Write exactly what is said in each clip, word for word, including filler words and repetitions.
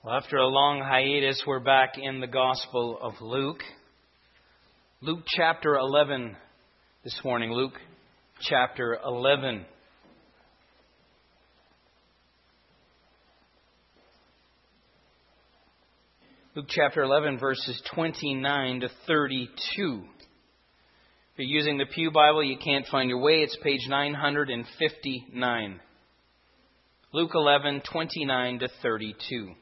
Well, after a long hiatus, we're back in the Gospel of Luke. Luke chapter eleven this morning. Luke chapter eleven. Luke chapter eleven, verses twenty-nine to thirty-two. If you're using the Pew Bible, you can't find your way. It's page nine hundred fifty-nine. Luke eleven, twenty-nine to thirty-two.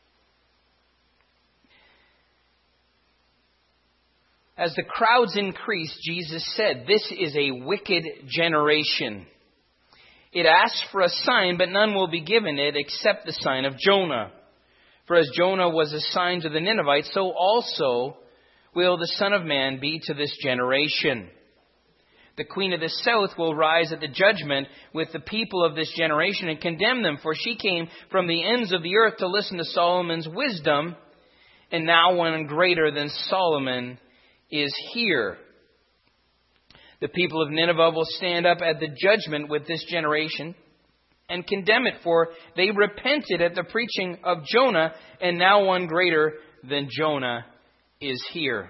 As the crowds increased, Jesus said, "This is a wicked generation. It asks for a sign, but none will be given it except the sign of Jonah. For as Jonah was a sign to the Ninevites, so also will the Son of Man be to this generation. The queen of the south will rise at the judgment with the people of this generation and condemn them, for she came from the ends of the earth to listen to Solomon's wisdom, and now one greater than Solomon is here. The people of Nineveh will stand up at the judgment with this generation and condemn it, for they repented at the preaching of Jonah, and now one greater than Jonah is here."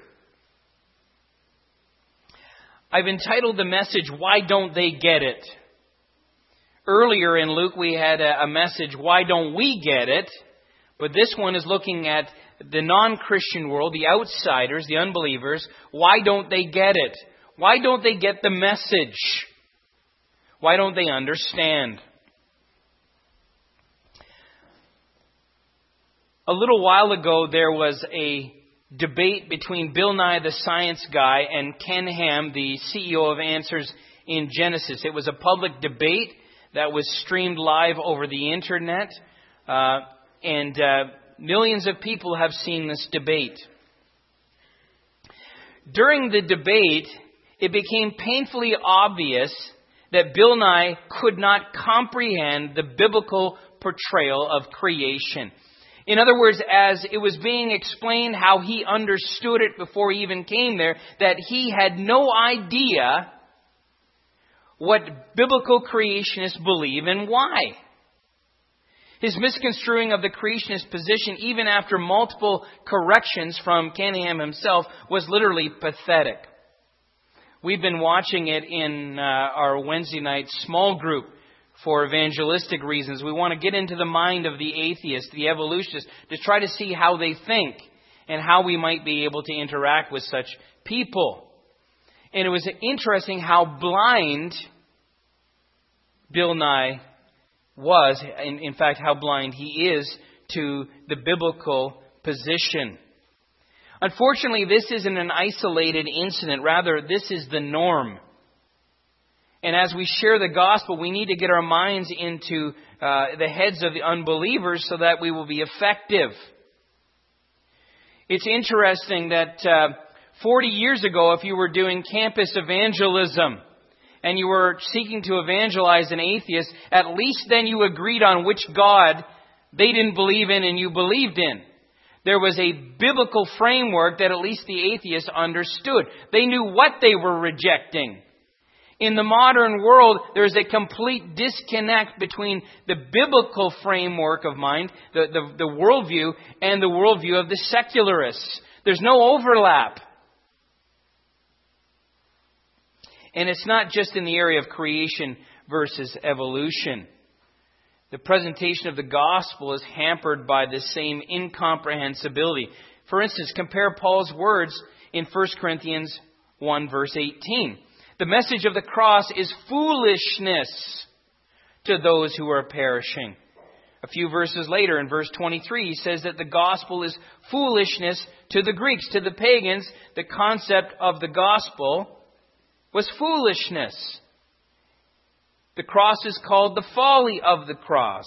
I've entitled the message, "Why Don't They Get It?" Earlier in Luke we had a message, "Why Don't We Get It?" But this one is looking at the non-Christian world, the outsiders, the unbelievers. Why don't they get it? Why don't they get the message? Why don't they understand? A little while ago, there was a debate between Bill Nye, the science guy, and Ken Ham, the C E O of Answers in Genesis. It was a public debate that was streamed live over the internet. Uh, and uh, millions of people have seen this debate. During the debate, it became painfully obvious that Bill Nye could not comprehend the biblical portrayal of creation. In other words, as it was being explained how he understood it before he even came there, that he had no idea what biblical creationists believe and why. His misconstruing of the creationist position, even after multiple corrections from Ken Ham himself, was literally pathetic. We've been watching it in uh, our Wednesday night small group for evangelistic reasons. We want to get into the mind of the atheist, the evolutionist, to try to see how they think and how we might be able to interact with such people. And it was interesting how blind Bill Nye was, in, in fact, how blind he is to the biblical position. Unfortunately, this isn't an isolated incident. Rather, this is the norm. And as we share the gospel, we need to get our minds into uh, the heads of the unbelievers so that we will be effective. It's interesting that uh, forty years ago, if you were doing campus evangelism and you were seeking to evangelize an atheist, at least then you agreed on which God they didn't believe in and you believed in. There was a biblical framework that at least the atheists understood. They knew what they were rejecting. In the modern world, there's a complete disconnect between the biblical framework of mind, the, the, the worldview, and the worldview of the secularists. There's no overlap. And it's not just in the area of creation versus evolution. The presentation of the gospel is hampered by the same incomprehensibility. For instance, compare Paul's words in First Corinthians one, verse eighteen. The message of the cross is foolishness to those who are perishing. A few verses later, in verse twenty-three, he says that the gospel is foolishness to the Greeks, to the pagans. The concept of the gospel was foolishness. The cross is called the folly of the cross.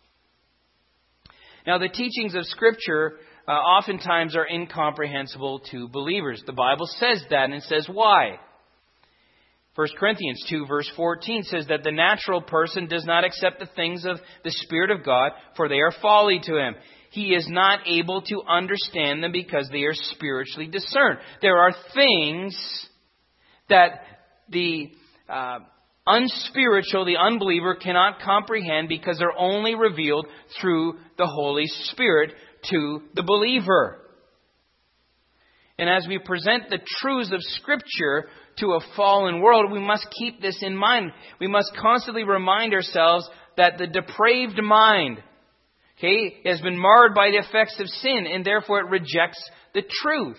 Now, the teachings of Scripture uh, oftentimes are incomprehensible to believers. The Bible says that, and it says why. First Corinthians two, verse fourteen says that the natural person does not accept the things of the Spirit of God, for they are folly to him. He is not able to understand them because they are spiritually discerned. There are things that the uh, unspiritual the unbeliever cannot comprehend because they're only revealed through the Holy Spirit to the believer. And as we present the truths of Scripture to a fallen world, we must keep this in mind. We must constantly remind ourselves that the depraved mind, okay, has been marred by the effects of sin, and therefore it rejects the truth.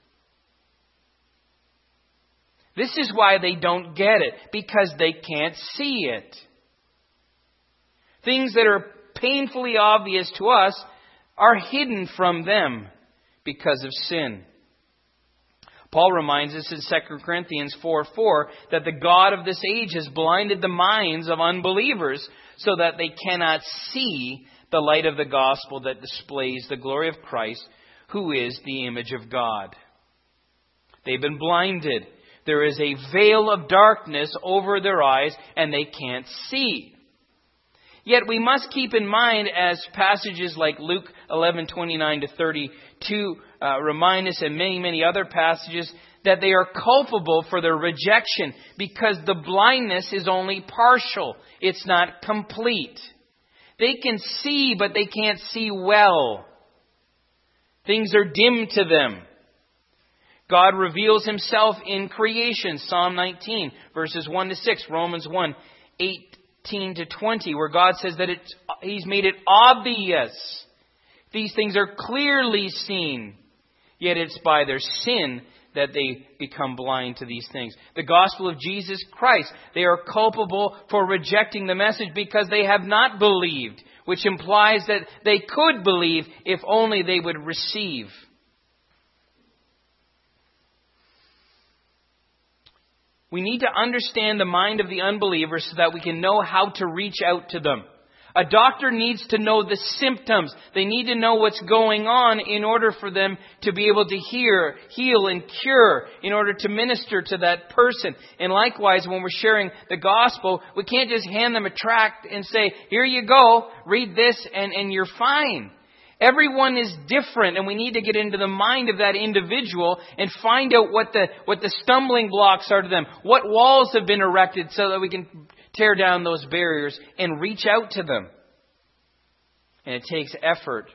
This is why they don't get it, because they can't see it. Things that are painfully obvious to us are hidden from them because of sin. Paul reminds us in Second Corinthians four four that the God of this age has blinded the minds of unbelievers so that they cannot see the light of the gospel that displays the glory of Christ, who is the image of God. They've been blinded. There is a veil of darkness over their eyes, and they can't see. Yet we must keep in mind, as passages like Luke eleven twenty-nine to thirty-two uh, remind us, and many, many other passages, that they are culpable for their rejection because the blindness is only partial. It's not complete. They can see, but they can't see well. Things are dim to them. God reveals Himself in creation. Psalm nineteen, verses one to six. Romans one, eighteen to twenty, where God says that it's, He's made it obvious. These things are clearly seen. Yet it's by their sin that they become blind to these things. The gospel of Jesus Christ, they are culpable for rejecting the message because they have not believed, which implies that they could believe if only they would receive. We need to understand the mind of the unbeliever so that we can know how to reach out to them. A doctor needs to know the symptoms. They need to know what's going on in order for them to be able to hear, heal, and cure, in order to minister to that person. And likewise, when we're sharing the gospel, we can't just hand them a tract and say, here you go, read this, and, and you're fine. Everyone is different, and we need to get into the mind of that individual and find out what the what the stumbling blocks are to them, what walls have been erected so that we can tear down those barriers and reach out to them. And it takes effort.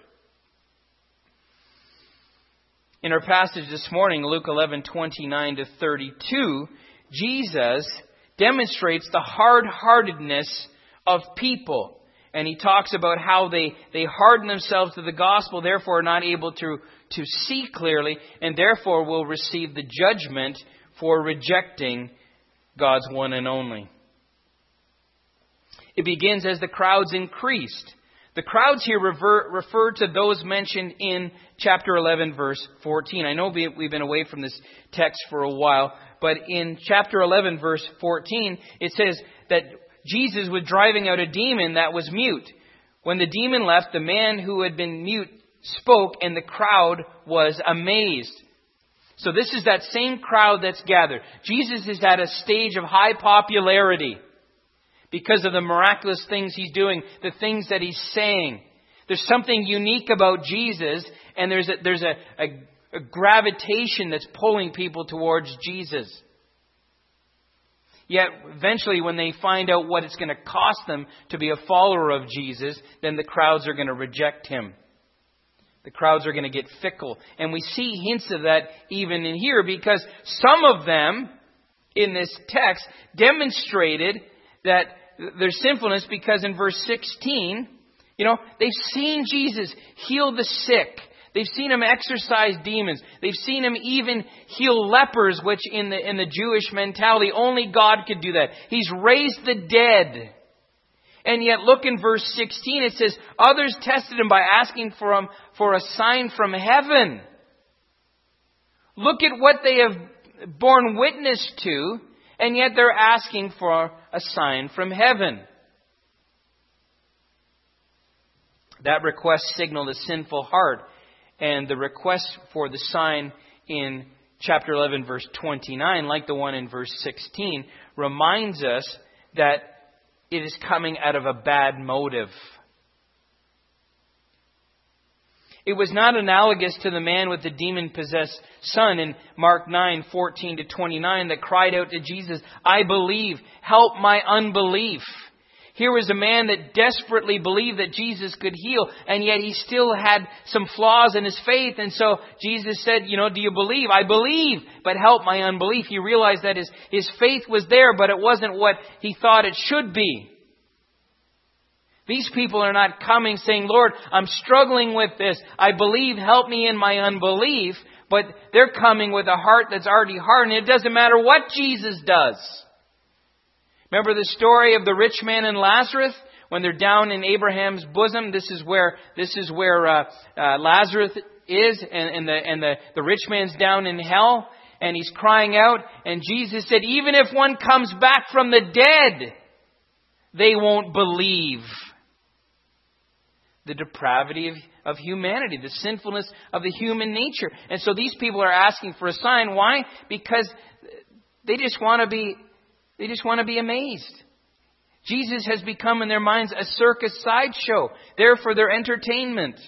In our passage this morning, Luke eleven twenty-nine to thirty-two, Jesus demonstrates the hard-heartedness of people. And He talks about how they, they harden themselves to the gospel, therefore are not able to, to see clearly, and therefore will receive the judgment for rejecting God's one and only. It begins as the crowds increased. The crowds here refer, refer to those mentioned in chapter eleven, verse fourteen. I know we, we've been away from this text for a while, but in chapter eleven, verse fourteen, it says that Jesus was driving out a demon that was mute. When the demon left, the man who had been mute spoke, and the crowd was amazed. So this is that same crowd that's gathered. Jesus is at a stage of high popularity because of the miraculous things He's doing, the things that He's saying. There's something unique about Jesus, and there's a, there's a, a, a gravitation that's pulling people towards Jesus. Yet eventually when they find out what it's going to cost them to be a follower of Jesus, then the crowds are going to reject Him. The crowds are going to get fickle. And we see hints of that even in here, because some of them in this text demonstrated that their sinfulness, because in verse sixteen, you know, they've seen Jesus heal the sick. They've seen Him exorcise demons. They've seen Him even heal lepers, which in the in the Jewish mentality, only God could do that. He's raised the dead. And yet look in verse sixteen, it says, others tested Him by asking for him for a sign from heaven. Look at what they have borne witness to, and yet they're asking for a sign from heaven. That request signaled a sinful heart. And the request for the sign in chapter eleven, verse twenty-nine, like the one in verse sixteen, reminds us that it is coming out of a bad motive. It was not analogous to the man with the demon-possessed son in Mark nine, fourteen to twenty-nine that cried out to Jesus, "I believe, help my unbelief." Here was a man that desperately believed that Jesus could heal, and yet he still had some flaws in his faith. And so Jesus said, you know, do you believe? I believe, but help my unbelief. He realized that his, his faith was there, but it wasn't what he thought it should be. These people are not coming saying, Lord, I'm struggling with this. I believe, help me in my unbelief. But they're coming with a heart that's already hardened. It doesn't matter what Jesus does. Remember the story of the rich man and Lazarus? When they're down in Abraham's bosom, this is where this is where uh, uh, Lazarus is, and, and the and the, the rich man's down in hell, and he's crying out. And Jesus said, even if one comes back from the dead, they won't believe. The depravity of, of humanity, the sinfulness of the human nature. And so these people are asking for a sign. Why? Because they just want to be, they just want to be amazed. Jesus has become in their minds a circus sideshow, there for their entertainment.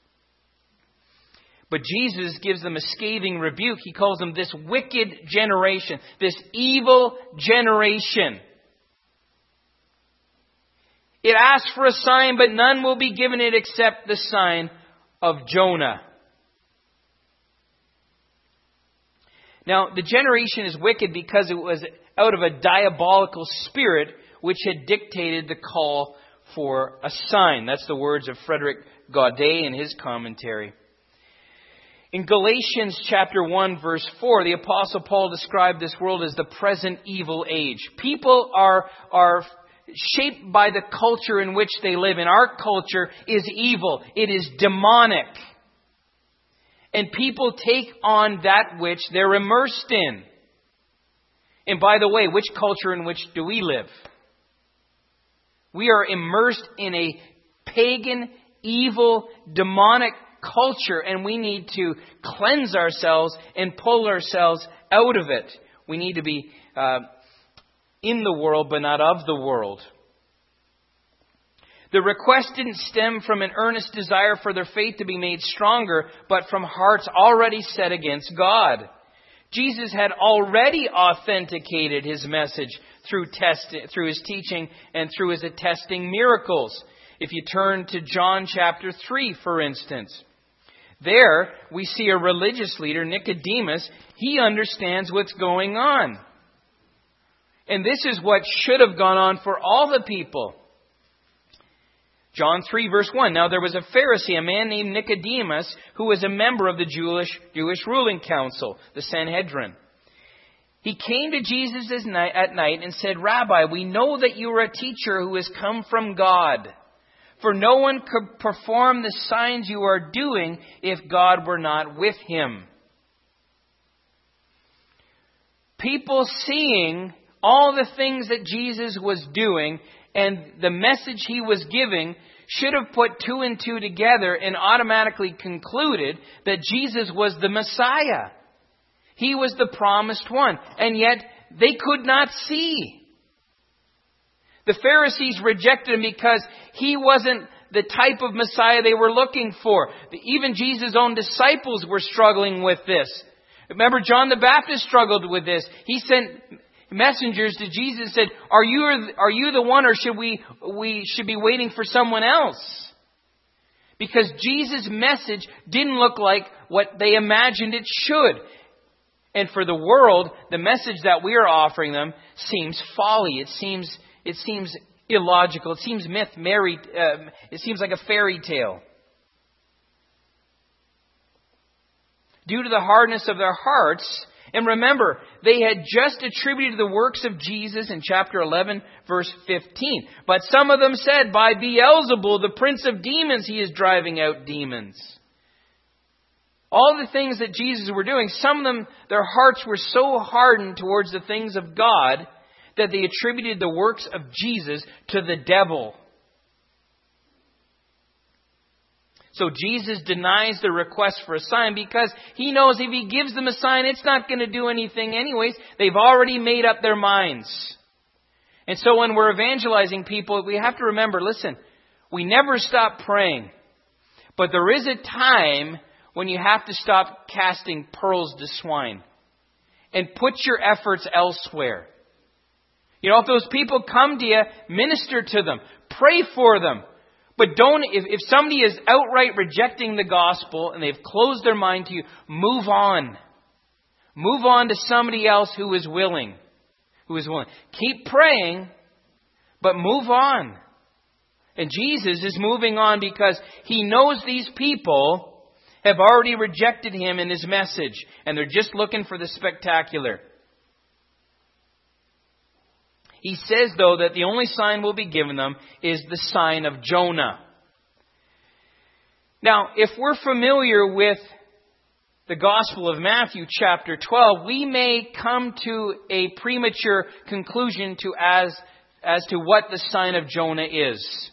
But Jesus gives them a scathing rebuke. He calls them this wicked generation, this evil generation. It asks for a sign, but none will be given it except the sign of Jonah. Now, the generation is wicked because it was out of a diabolical spirit which had dictated the call for a sign. That's the words of Frederick Gaudet in his commentary. In Galatians chapter one, verse four, the Apostle Paul described this world as the present evil age. People are, are shaped by the culture in which they live. And our culture is evil. It is demonic. And people take on that which they're immersed in. And by the way, which culture in which do we live? We are immersed in a pagan, evil, demonic culture, and we need to cleanse ourselves and pull ourselves out of it. We need to be uh, in the world, but not of the world. The request didn't stem from an earnest desire for their faith to be made stronger, but from hearts already set against God. Jesus had already authenticated his message through test, through his teaching and through his attesting miracles. If you turn to John chapter three, for instance, there we see a religious leader, Nicodemus. He understands what's going on. And this is what should have gone on for all the people. John three, verse one. Now there was a Pharisee, a man named Nicodemus, who was a member of the Jewish, Jewish ruling council, the Sanhedrin. He came to Jesus at night and said, Rabbi, we know that you are a teacher who has come from God. For no one could perform the signs you are doing if God were not with him. People seeing all the things that Jesus was doing and the message he was giving should have put two and two together and automatically concluded that Jesus was the Messiah. He was the promised one. And yet they could not see. The Pharisees rejected him because he wasn't the type of Messiah they were looking for. Even Jesus' own disciples were struggling with this. Remember, John the Baptist struggled with this. He sent messengers to Jesus and said, Are you are you the one, or should we we should be waiting for someone else? Because Jesus' message didn't look like what they imagined it should. And for the world, the message that we are offering them seems folly. It seems it seems illogical. It seems myth, Mary. Uh, it seems like a fairy tale. Due to the hardness of their hearts. And remember, they had just attributed the works of Jesus in chapter eleven, verse fifteen. But some of them said, by Beelzebul, the prince of demons, he is driving out demons. All the things that Jesus were doing, some of them, their hearts were so hardened towards the things of God that they attributed the works of Jesus to the devil. So Jesus denies the request for a sign because he knows if he gives them a sign, it's not going to do anything anyways. They've already made up their minds. And so when we're evangelizing people, we have to remember, listen, we never stop praying. But there is a time when you have to stop casting pearls to swine and put your efforts elsewhere. You know, if those people come to you, minister to them, pray for them. But don't, if, if somebody is outright rejecting the gospel and they've closed their mind to you, move on. Move on to somebody else who is willing. Who is willing. Keep praying, but move on. And Jesus is moving on because He knows these people have already rejected Him and His message. And they're just looking for the spectacular. He says, though, that the only sign will be given them is the sign of Jonah. Now, if we're familiar with the Gospel of Matthew chapter twelve, we may come to a premature conclusion to as, as to what the sign of Jonah is.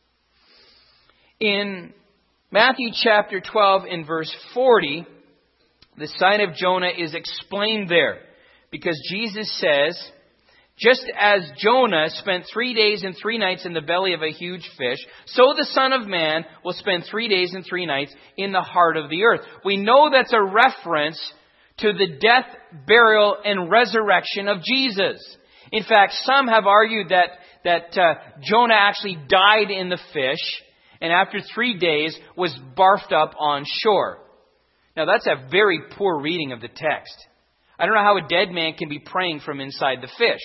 In Matthew chapter twelve, in verse forty, the sign of Jonah is explained there. Because Jesus says, just as Jonah spent three days and three nights in the belly of a huge fish, so the Son of Man will spend three days and three nights in the heart of the earth. We know that's a reference to the death, burial, and resurrection of Jesus. In fact, some have argued that, that uh, Jonah actually died in the fish and after three days was barfed up on shore. Now that's a very poor reading of the text. I don't know how a dead man can be praying from inside the fish.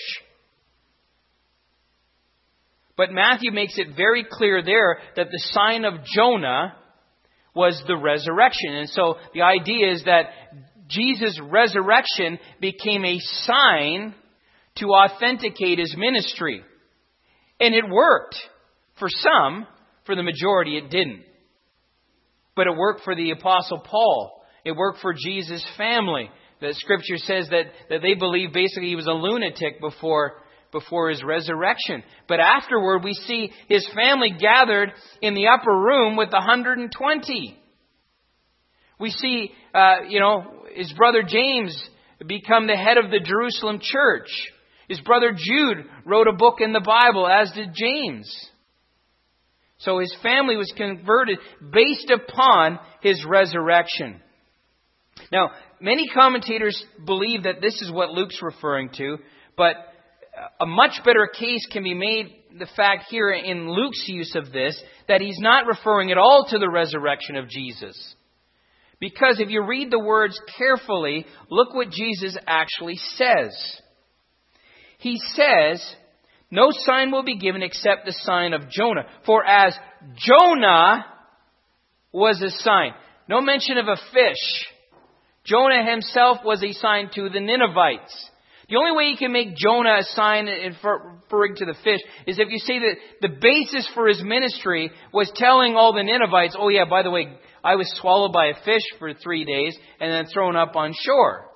But Matthew makes it very clear there that the sign of Jonah was the resurrection. And so the idea is that Jesus' resurrection became a sign to authenticate His ministry. And it worked. For some, for the majority it didn't. But it worked for the Apostle Paul. It worked for Jesus' family. The Scripture says that, that they believed basically he was a lunatic before, before his resurrection. But afterward, we see his family gathered in the upper room with one hundred twenty. We see, uh, you know, his brother James become the head of the Jerusalem church. His brother Jude wrote a book in the Bible, as did James. So his family was converted based upon his resurrection. Now, many commentators believe that this is what Luke's referring to, but a much better case can be made, the fact here in Luke's use of this, that he's not referring at all to the resurrection of Jesus. Because if you read the words carefully, look what Jesus actually says. He says, no sign will be given except the sign of Jonah. For as Jonah was a sign. No mention of a fish. Jonah himself was a sign to the Ninevites. The only way you can make Jonah a sign referring to the fish is if you say that the basis for his ministry was telling all the Ninevites, oh yeah, by the way, I was swallowed by a fish for three days and then thrown up on shore.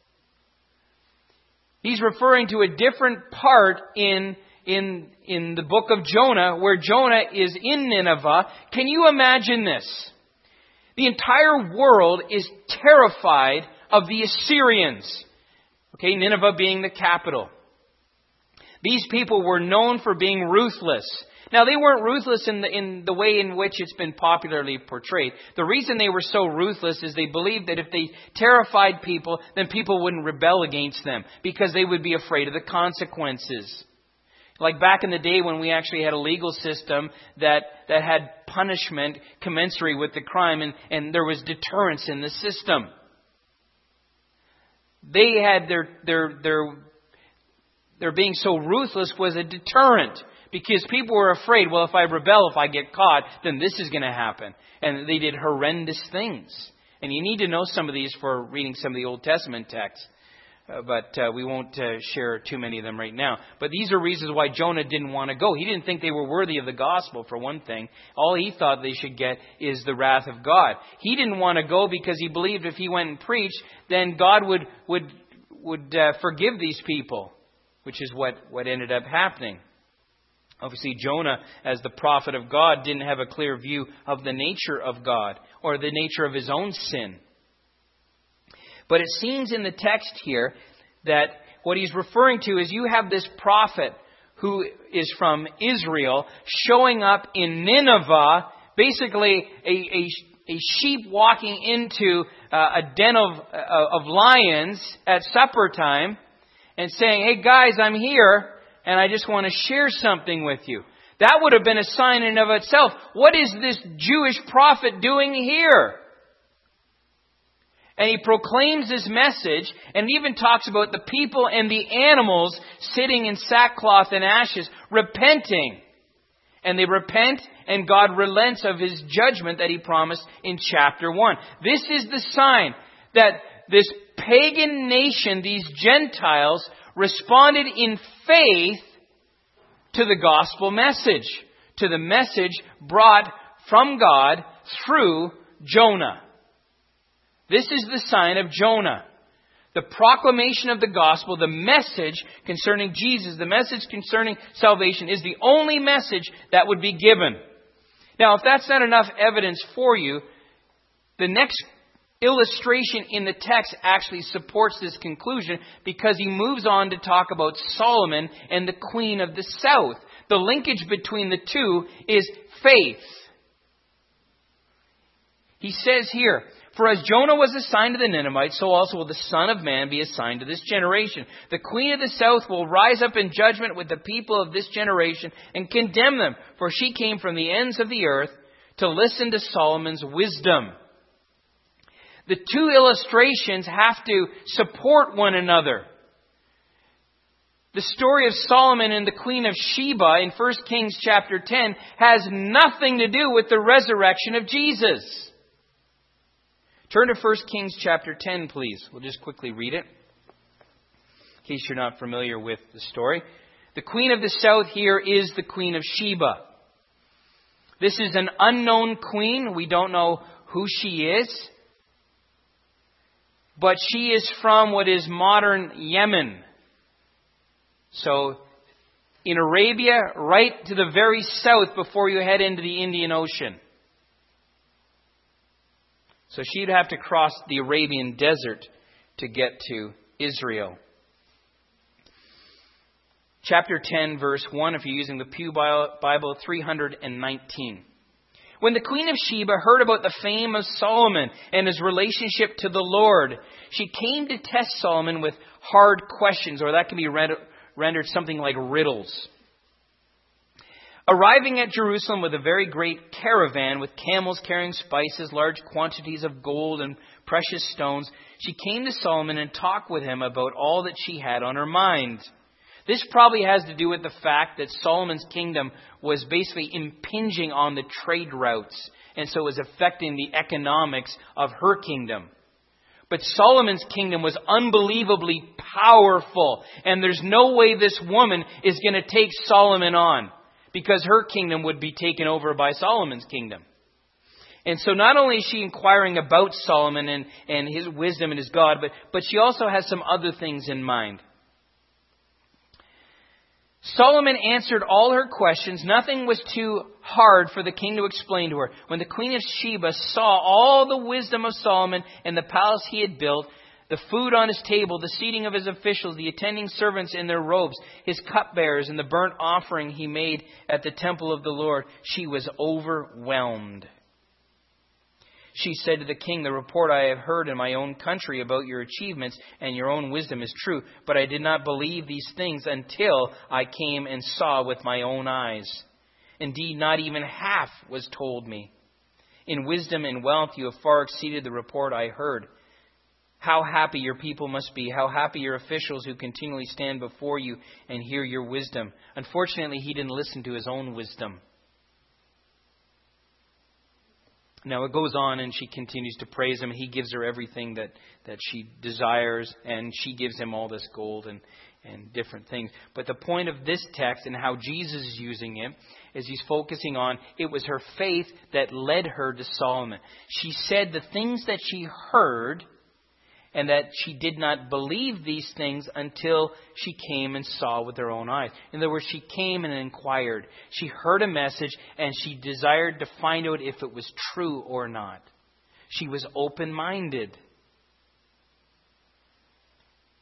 He's referring to a different part in, in, in the book of Jonah where Jonah is in Nineveh. Can you imagine this? The entire world is terrified of the Assyrians. Okay, Nineveh being the capital. These people were known for being ruthless. Now, they weren't ruthless in the, in the way in which it's been popularly portrayed. The reason they were so ruthless is they believed that if they terrified people, then people wouldn't rebel against them because they would be afraid of the consequences. Like back in the day when we actually had a legal system that, that had punishment commensurate with the crime and, and there was deterrence in the system. They had their, their, their, their being so ruthless was a deterrent because people were afraid, well, if I rebel, if I get caught, then this is going to happen. And they did horrendous things. And you need to know some of these for reading some of the Old Testament texts. Uh, but uh, we won't uh, share too many of them right now. But these are reasons why Jonah didn't want to go. He didn't think they were worthy of the gospel, for one thing. All he thought they should get is the wrath of God. He didn't want to go because he believed if he went and preached, then God would would would uh, forgive these people, which is what, what ended up happening. Obviously, Jonah, as the prophet of God, didn't have a clear view of the nature of God or the nature of his own sin. But it seems in the text here that what he's referring to is you have this prophet who is from Israel showing up in Nineveh basically a, a, a sheep walking into uh, a den of, uh, of lions at supper time and saying, hey guys, I'm here and I just want to share something with you. That would have been a sign in of itself. What is this Jewish prophet doing here? And he proclaims this message and even talks about the people and the animals sitting in sackcloth and ashes, repenting. And they repent and God relents of His judgment that He promised in chapter one. This is the sign that this pagan nation, these Gentiles, responded in faith to the gospel message, to the message brought from God through Jonah. This is the sign of Jonah. The proclamation of the gospel, the message concerning Jesus, the message concerning salvation is the only message that would be given. Now, if that's not enough evidence for you, the next illustration in the text actually supports this conclusion because he moves on to talk about Solomon and the queen of the south. The linkage between the two is faith. He says here, for as Jonah was assigned to the Ninevites, so also will the Son of Man be assigned to this generation. The queen of the south will rise up in judgment with the people of this generation and condemn them, for she came from the ends of the earth to listen to Solomon's wisdom. The two illustrations have to support one another. The story of Solomon and the Queen of Sheba in First Kings chapter ten has nothing to do with the resurrection of Jesus. Turn to First Kings chapter ten, please. We'll just quickly read it, in case you're not familiar with the story. The Queen of the South here is the Queen of Sheba. This is an unknown queen. We don't know who she is. But she is from what is modern Yemen. So, in Arabia, right to the very south before you head into the Indian Ocean. So she'd have to cross the Arabian desert to get to Israel. Chapter ten, verse one, if you're using the Pew Bible, three nineteen. When the Queen of Sheba heard about the fame of Solomon and his relationship to the Lord, she came to test Solomon with hard questions, or that can be rendered something like riddles. Arriving at Jerusalem with a very great caravan with camels carrying spices, large quantities of gold and precious stones, she came to Solomon and talked with him about all that she had on her mind. This probably has to do with the fact that Solomon's kingdom was basically impinging on the trade routes, and so it was affecting the economics of her kingdom. But Solomon's kingdom was unbelievably powerful, and there's no way this woman is going to take Solomon on, because her kingdom would be taken over by Solomon's kingdom. And so not only is she inquiring about Solomon and, and his wisdom and his God, but, but she also has some other things in mind. Solomon answered all her questions. Nothing was too hard for the king to explain to her. When the Queen of Sheba saw all the wisdom of Solomon and the palace he had built, the food on his table, the seating of his officials, the attending servants in their robes, his cupbearers, and the burnt offering he made at the temple of the Lord, she was overwhelmed. She said to the king, the report I have heard in my own country about your achievements and your own wisdom is true, but I did not believe these things until I came and saw with my own eyes. Indeed, not even half was told me. In wisdom and wealth you have far exceeded the report I heard. How happy your people must be. How happy your officials who continually stand before you and hear your wisdom. Unfortunately, he didn't listen to his own wisdom. Now it goes on and she continues to praise him. He gives her everything that, that she desires, and she gives him all this gold and, and different things. But the point of this text and how Jesus is using it is he's focusing on it was her faith that led her to Solomon. She said the things that she heard, and that she did not believe these things until she came and saw with her own eyes. In other words, she came and inquired. She heard a message and she desired to find out if it was true or not. She was open-minded.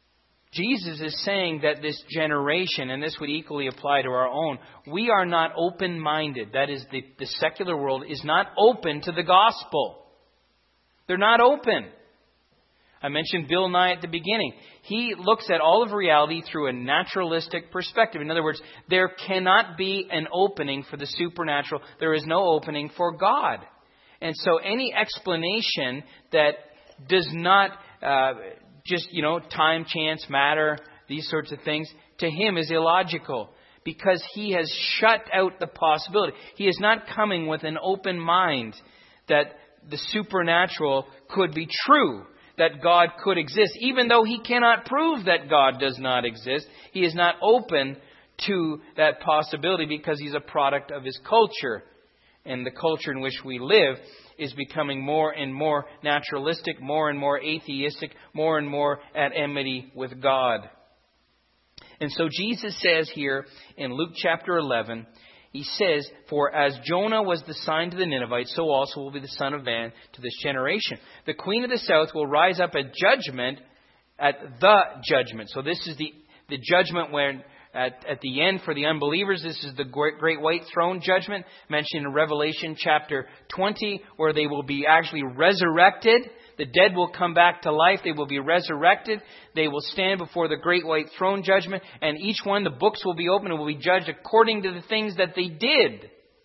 Jesus is saying that this generation, and this would equally apply to our own, we are not open-minded. That is, the, the secular world is not open to the gospel. They're not open. I mentioned Bill Nye at the beginning. He looks at all of reality through a naturalistic perspective. In other words, there cannot be an opening for the supernatural. There is no opening for God. And so any explanation that does not uh, just, you know, time, chance, matter, these sorts of things, to him is illogical. Because he has shut out the possibility. He is not coming with an open mind that the supernatural could be true, that God could exist. Even though he cannot prove that God does not exist, he is not open to that possibility because he's a product of his culture. And the culture in which we live is becoming more and more naturalistic, more and more atheistic, more and more at enmity with God. And so Jesus says here in Luke chapter eleven, he says, "For as Jonah was the sign to the Ninevites, so also will be the Son of Man to this generation. The Queen of the South will rise up at judgment, at the judgment." So this is the, the judgment when at, at the end for the unbelievers. This is the great, great white throne judgment mentioned in Revelation chapter twenty, where they will be actually resurrected. The dead will come back to life. They will be resurrected. They will stand before the great white throne judgment. And each one, the books will be opened and will be judged according to the things that they did.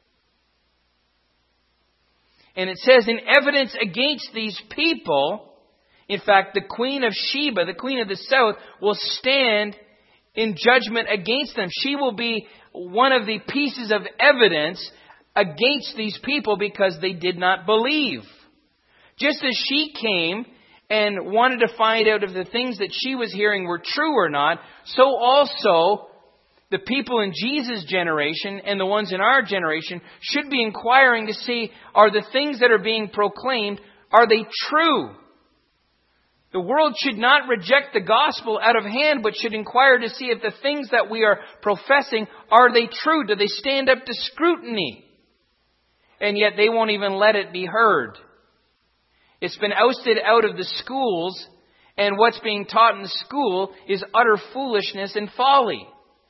And it says, in evidence against these people, in fact, the Queen of Sheba, the Queen of the South, will stand in judgment against them. She will be one of the pieces of evidence against these people because they did not believe. Just as she came and wanted to find out if the things that she was hearing were true or not, so also the people in Jesus' generation and the ones in our generation should be inquiring to see, are the things that are being proclaimed, are they true? The world should not reject the gospel out of hand, but should inquire to see if the things that we are professing, are they true? Do they stand up to scrutiny? And yet they won't even let it be heard. It's been ousted out of the schools, and what's being taught in the school is utter foolishness and folly.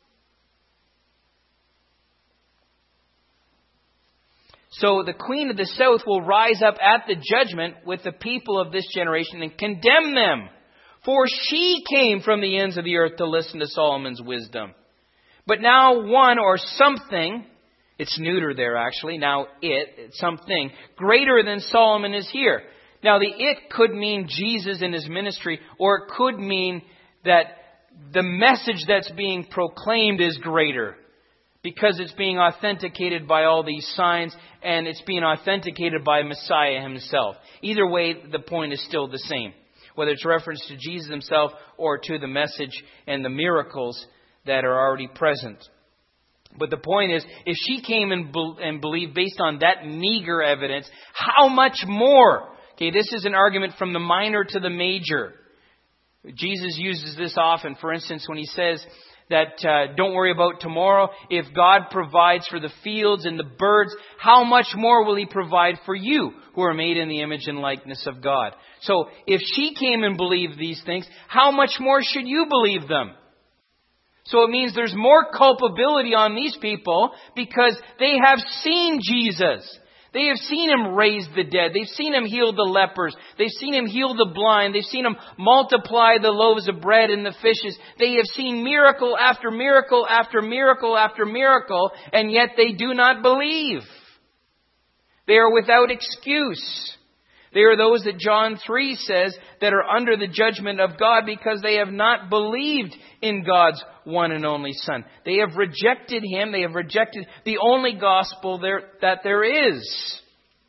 So the Queen of the South will rise up at the judgment with the people of this generation and condemn them. For she came from the ends of the earth to listen to Solomon's wisdom. But now one or something, it's neuter there actually, now it, something, greater than Solomon is here. Now the it could mean Jesus and his ministry, or it could mean that the message that's being proclaimed is greater. Because it's being authenticated by all these signs, and it's being authenticated by Messiah himself. Either way, the point is still the same. Whether it's reference to Jesus himself or to the message and the miracles that are already present. But the point is, if she came and, be- and believed based on that meager evidence, how much more? Okay, this is an argument from the minor to the major. Jesus uses this often. For instance, when he says that uh, don't worry about tomorrow. If God provides for the fields and the birds, how much more will he provide for you who are made in the image and likeness of God? So if she came and believed these things, how much more should you believe them? So it means there's more culpability on these people because they have seen Jesus. They have seen him raise the dead. They've seen him heal the lepers. They've seen him heal the blind. They've seen him multiply the loaves of bread and the fishes. They have seen miracle after miracle after miracle after miracle, and yet they do not believe. They are without excuse. They are those that John three says that are under the judgment of God because they have not believed in God's one and only Son. They have rejected him. They have rejected the only gospel there, that there is.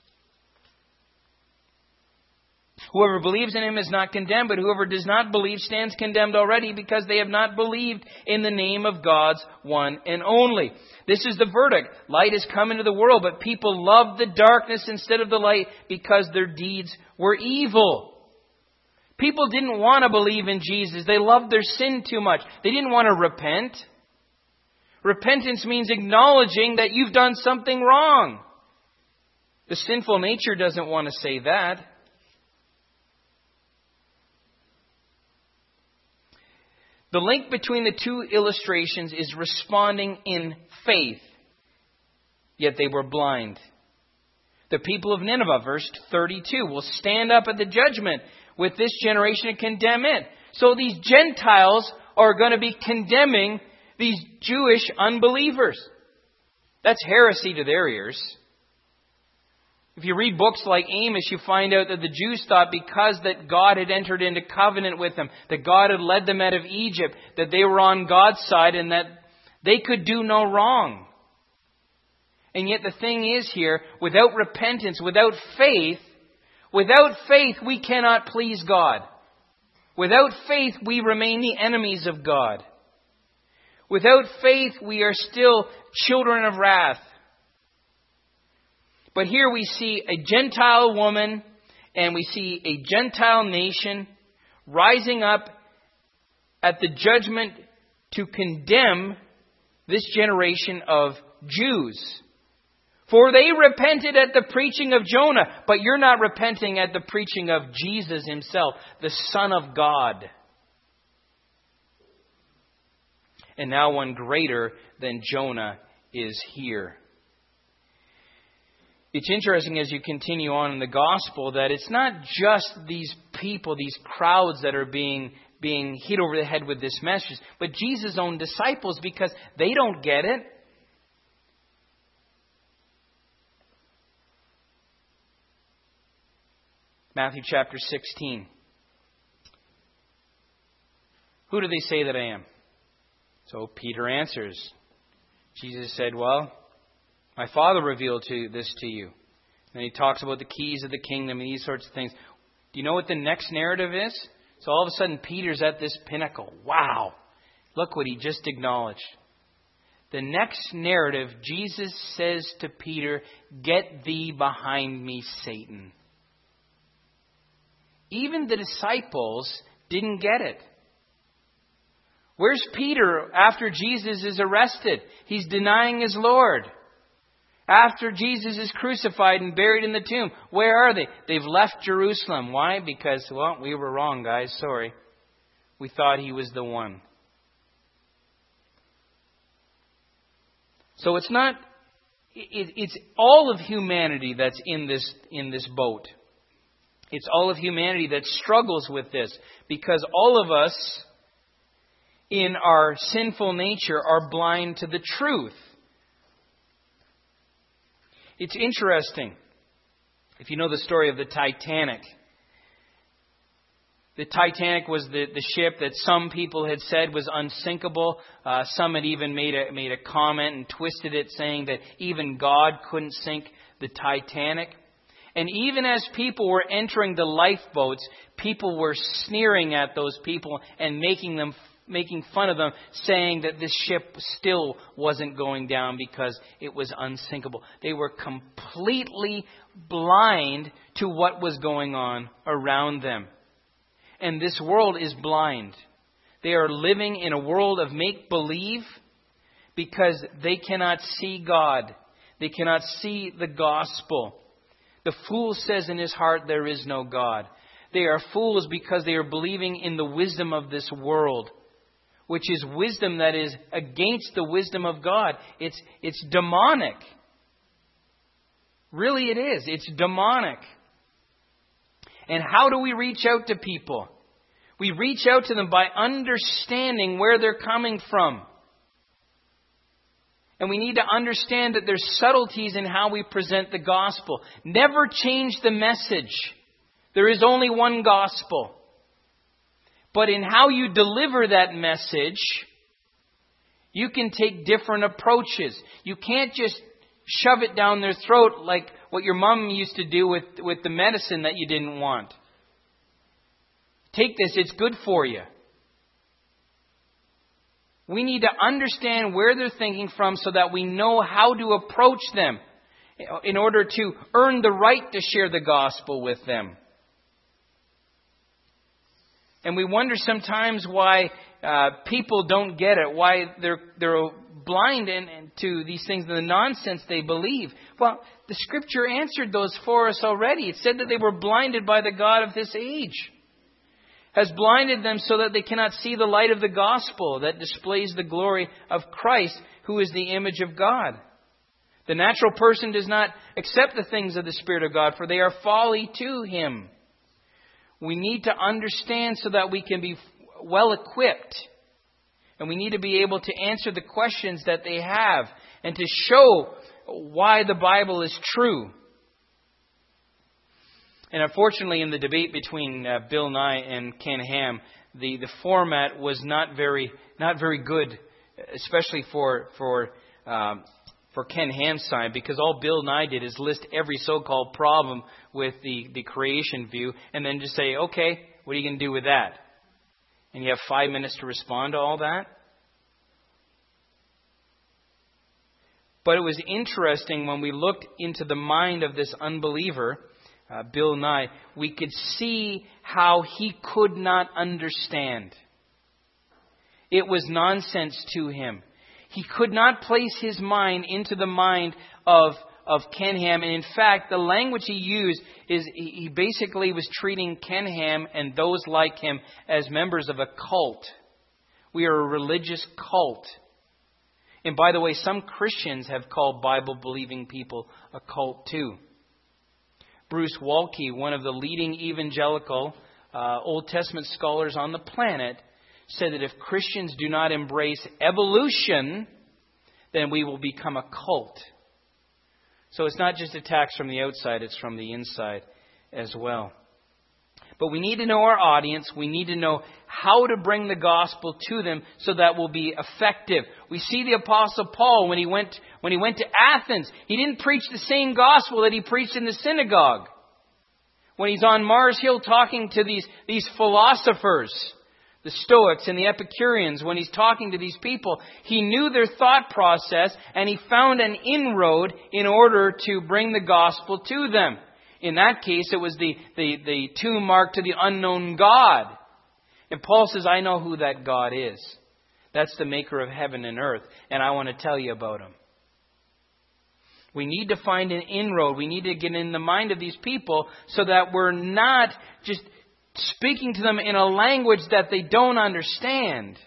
Whoever believes in him is not condemned, but whoever does not believe stands condemned already because they have not believed in the name of God's one and only. This is the verdict. Light has come into the world, but people loved the darkness instead of the light because their deeds were evil. People didn't want to believe in Jesus. They loved their sin too much. They didn't want to repent. Repentance means acknowledging that you've done something wrong. The sinful nature doesn't want to say that. The link between the two illustrations is responding in faith, yet they were blind. The people of Nineveh, verse thirty-two, will stand up at the judgment with this generation and condemn it. So these Gentiles are going to be condemning these Jewish unbelievers. That's heresy to their ears. If you read books like Amos, you find out that the Jews thought because that God had entered into covenant with them, that God had led them out of Egypt, that they were on God's side and that they could do no wrong. And yet the thing is here, without repentance, without faith, without faith we cannot please God. Without faith we remain the enemies of God. Without faith we are still children of wrath. But here we see a Gentile woman and we see a Gentile nation rising up at the judgment to condemn this generation of Jews. For they repented at the preaching of Jonah, but you're not repenting at the preaching of Jesus himself, the Son of God. And now one greater than Jonah is here. It's interesting as you continue on in the gospel that it's not just these people, these crowds that are being, being hit over the head with this message, but Jesus' own disciples, because they don't get it. Matthew chapter sixteen. Who do they say that I am? So Peter answers. Jesus said, well, my Father revealed to this to you. And he talks about the keys of the kingdom and these sorts of things. Do you know what the next narrative is? So all of a sudden Peter's at this pinnacle. Wow. Look what he just acknowledged. The next narrative, Jesus says to Peter, get thee behind me, Satan. Even the disciples didn't get it. Where's Peter after Jesus is arrested? He's denying his Lord. After Jesus is crucified and buried in the tomb, where are they? They've left Jerusalem. Why? Because, well, we were wrong, guys. Sorry. We thought he was the one. So it's not, it, it's all of humanity that's in this, in this boat. It's all of humanity that struggles with this, because all of us in our sinful nature are blind to the truth. It's interesting, if you know the story of the Titanic. The Titanic was the, the ship that some people had said was unsinkable. Uh, some had even made a, made a comment and twisted it, saying that even God couldn't sink the Titanic. And even as people were entering the lifeboats, people were sneering at those people and making them, making fun of them, saying that this ship still wasn't going down because it was unsinkable. They were completely blind to what was going on around them. And this world is blind. They are living in a world of make-believe because they cannot see God. They cannot see the gospel. The fool says in his heart, there is no God. They are fools because they are believing in the wisdom of this world, which is wisdom that is against the wisdom of God. It's, it's demonic. Really it is. It's demonic. And how do we reach out to people? We reach out to them by understanding where they're coming from. And we need to understand that there's subtleties in how we present the gospel. Never change the message. There is only one gospel. But in how you deliver that message, you can take different approaches. You can't just shove it down their throat like what your mom used to do with, with the medicine that you didn't want. Take this, it's good for you. We need to understand where they're thinking from so that we know how to approach them in order to earn the right to share the gospel with them. And we wonder sometimes why uh, people don't get it, why they're they're blind in, in, to these things, the nonsense they believe. Well, the Scripture answered those for us already. It said that they were blinded by the God of this age. has blinded them so that they cannot see the light of the gospel that displays the glory of Christ, who is the image of God. The natural person does not accept the things of the Spirit of God, for they are folly to him. We need to understand so that we can be well equipped. And we need to be able to answer the questions that they have and to show why the Bible is true. And unfortunately, in the debate between uh, Bill Nye and Ken Ham, the, the format was not very not very good, especially for for um, for Ken Ham's side, because all Bill Nye did is list every so-called problem with the, the creation view, and then just say, okay, what are you going to do with that? And you have five minutes to respond to all that. But it was interesting when we looked into the mind of this unbeliever, uh, Bill Nye, we could see how he could not understand. It was nonsense to him. He could not place his mind into the mind of, of Ken Ham. And in fact, the language he used is he basically was treating Ken Ham and those like him as members of a cult. We are a religious cult. And by the way, some Christians have called Bible-believing people a cult too. Bruce Waltke, one of the leading evangelical uh, Old Testament scholars on the planet, said that if Christians do not embrace evolution, then we will become a cult. So it's not just attacks from the outside, it's from the inside as well. But we need to know our audience. We need to know how to bring the gospel to them so that we'll be effective. We see the Apostle Paul when he went when he went to Athens. He didn't preach the same gospel that he preached in the synagogue. When he's on Mars Hill talking to these, these philosophers, the Stoics and the Epicureans, when he's talking to these people, he knew their thought process and he found an inroad in order to bring the gospel to them. In that case, it was the, the, the tomb marked to the unknown God. And Paul says, I know who that God is. That's the maker of heaven and earth, and I want to tell you about him. We need to find an inroad. We need to get in the mind of these people so that we're not just speaking to them in a language that they don't understand.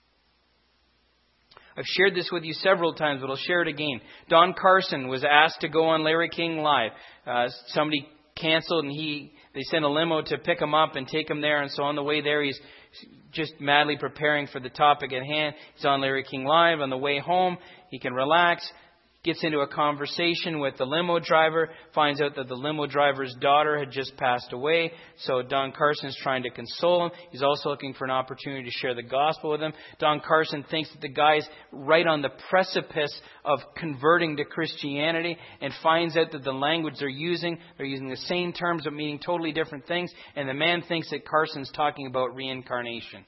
I've shared this with you several times, but I'll share it again. Don Carson was asked to go on Larry King Live. Uh, somebody canceled, and he they sent a limo to pick him up and take him there. And so on the way there, he's just madly preparing for the topic at hand. He's on Larry King Live. On the way home, he can relax. Gets into a conversation with the limo driver, finds out that the limo driver's daughter had just passed away. So Don Carson's trying to console him. He's also looking for an opportunity to share the gospel with him. Don Carson thinks that the guy's right on the precipice of converting to Christianity and finds out that the language they're using, they're using the same terms but meaning totally different things. And the man thinks that Carson's talking about reincarnation.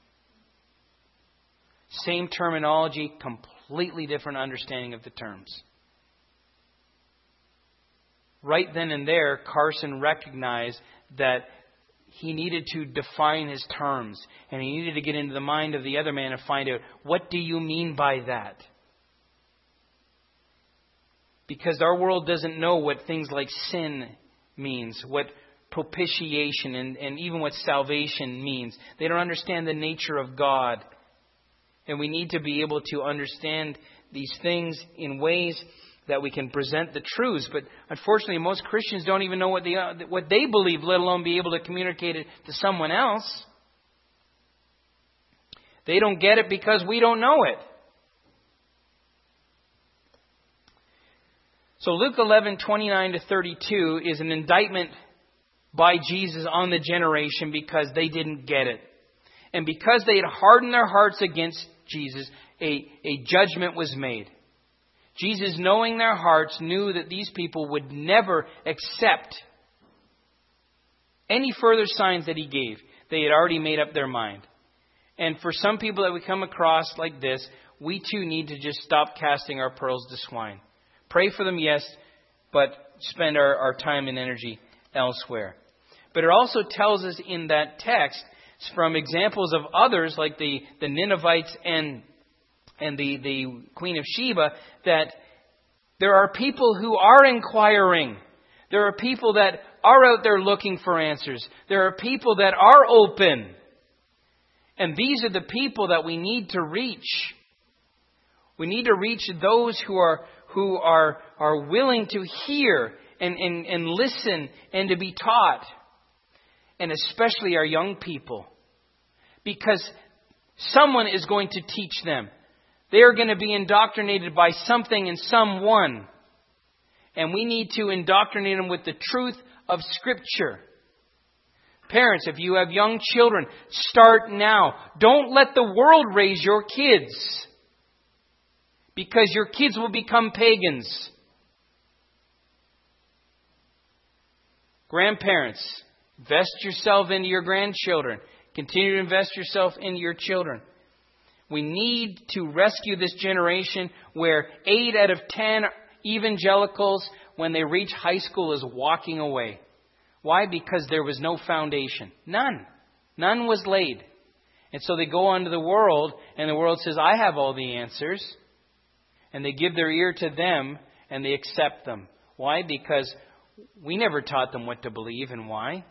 Same terminology, completely different understanding of the terms. Right then and there, Carson recognized that he needed to define his terms. And he needed to get into the mind of the other man and find out, what do you mean by that? Because our world doesn't know what things like sin means, what propitiation and, and even what salvation means. They don't understand the nature of God. And we need to be able to understand these things in ways that we can present the truths. But unfortunately, most Christians don't even know what they, uh, what they believe, let alone be able to communicate it to someone else. They don't get it because we don't know it. So Luke eleven, twenty-nine to thirty-two is an indictment by Jesus on the generation because they didn't get it. And because they had hardened their hearts against Jesus, a, a judgment was made. Jesus, knowing their hearts, knew that these people would never accept any further signs that he gave. They had already made up their mind. And for some people that we come across like this, we too need to just stop casting our pearls to swine. Pray for them, yes, but spend our, our time and energy elsewhere. But it also tells us in that text, from examples of others like the, the Ninevites and and the, the Queen of Sheba, that there are people who are inquiring. There are people that are out there looking for answers. There are people that are open. And these are the people that we need to reach. We need to reach those who are who are, are willing to hear and, and, and listen and to be taught. And especially our young people. Because someone is going to teach them. They are going to be indoctrinated by something and someone. And we need to indoctrinate them with the truth of Scripture. Parents, if you have young children, start now. Don't let the world raise your kids. Because your kids will become pagans. Grandparents, invest yourself into your grandchildren. Continue to invest yourself into your children. We need to rescue this generation where eight out of ten evangelicals, when they reach high school, is walking away. Why? Because there was no foundation. None. None was laid. And so they go on to the world, and the world says, I have all the answers. And they give their ear to them, and they accept them. Why? Because we never taught them what to believe and why.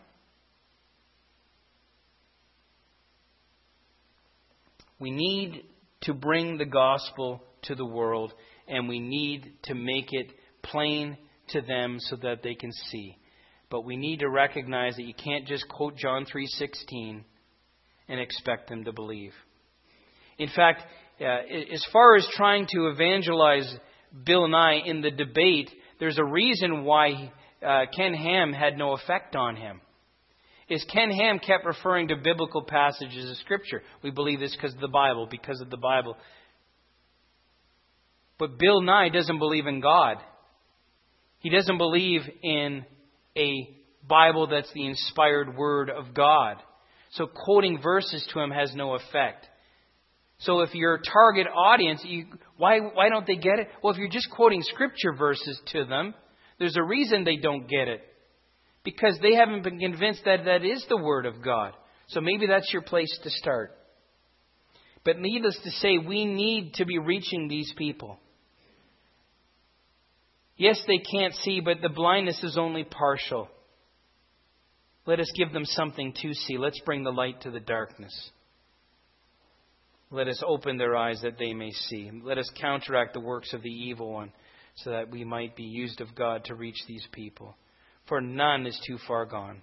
We need to bring the gospel to the world, and we need to make it plain to them so that they can see. But we need to recognize that you can't just quote John three sixteen and expect them to believe. In fact, uh, as far as trying to evangelize Bill Nye in the debate, there's a reason why uh, Ken Ham had no effect on him. Is Ken Ham kept referring to biblical passages of Scripture. We believe this because of the Bible, because of the Bible. But Bill Nye doesn't believe in God. He doesn't believe in a Bible that's the inspired Word of God. So quoting verses to him has no effect. So if your target audience, you, why why don't they get it? Well, if you're just quoting Scripture verses to them, there's a reason they don't get it. Because they haven't been convinced that that is the Word of God. So maybe that's your place to start. But needless to say, we need to be reaching these people. Yes, they can't see, but the blindness is only partial. Let us give them something to see. Let's bring the light to the darkness. Let us open their eyes that they may see. Let us counteract the works of the evil one so that we might be used of God to reach these people. For none is too far gone.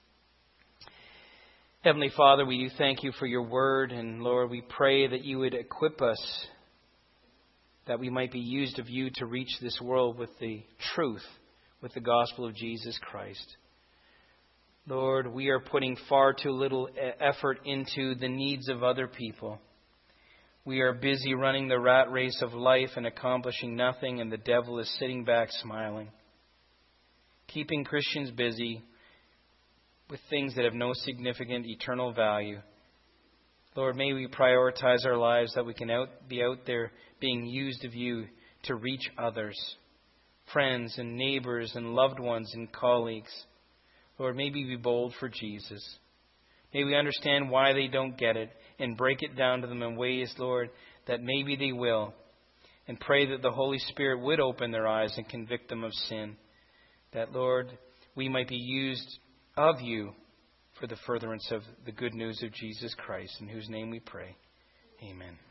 Heavenly Father, we do thank you for your word. And Lord, we pray that you would equip us, that we might be used of you to reach this world with the truth, with the gospel of Jesus Christ. Lord, we are putting far too little effort into the needs of other people. We are busy running the rat race of life and accomplishing nothing, and the devil is sitting back smiling, keeping Christians busy with things that have no significant eternal value. Lord, may we prioritize our lives that we can out, be out there being used of you to reach others, friends and neighbors and loved ones and colleagues. Lord, may we be bold for Jesus. May we understand why they don't get it and break it down to them in ways, Lord, that maybe they will. And pray that the Holy Spirit would open their eyes and convict them of sin. That, Lord, we might be used of you for the furtherance of the good news of Jesus Christ, in whose name we pray. Amen.